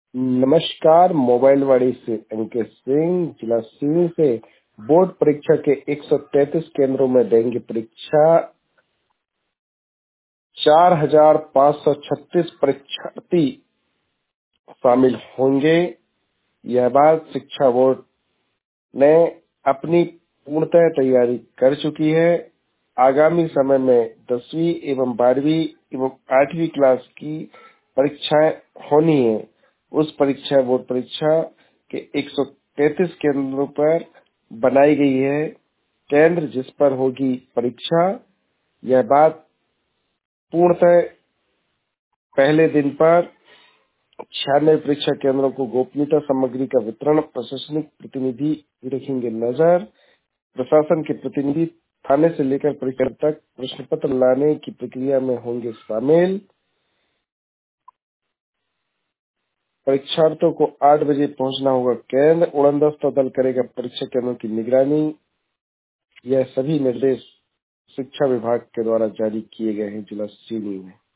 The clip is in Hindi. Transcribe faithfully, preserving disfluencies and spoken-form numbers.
नमस्कार, मोबाइलवाड़ी से अंकित सिंह, जिला सिवनी से। बोर्ड परीक्षा के एक सौ तैंतीस केंद्रों में देंगे परीक्षा। चार हजार पाँच सौ छत्तीस परीक्षार्थी शामिल होंगे। यह बात शिक्षा बोर्ड ने अपनी पूर्णतः तैयारी कर चुकी है। आगामी समय में दसवीं एवं बारहवीं एवं आठवीं क्लास की परीक्षाएं होनी है। उस परीक्षा बोर्ड परीक्षा के एक सौ तैंतीस केंद्रों पर बनाई गई है केंद्र जिस पर होगी परीक्षा। यह बात पूर्णतः पहले दिन पर छियानवे परीक्षा केंद्रों को गोपनीयता सामग्री का वितरण प्रशासनिक प्रतिनिधि रखेंगे नजर। प्रशासन के प्रतिनिधि थाने से लेकर परीक्षा तक प्रश्न पत्र लाने की प्रक्रिया में होंगे शामिल। परीक्षार्थियों को आठ बजे पहुंचना होगा केंद्र। उड़नदस्ता दल करेगा परीक्षा केंद्रों की निगरानी। यह सभी निर्देश शिक्षा विभाग के द्वारा जारी किए गए हैं जिला सिवनी में।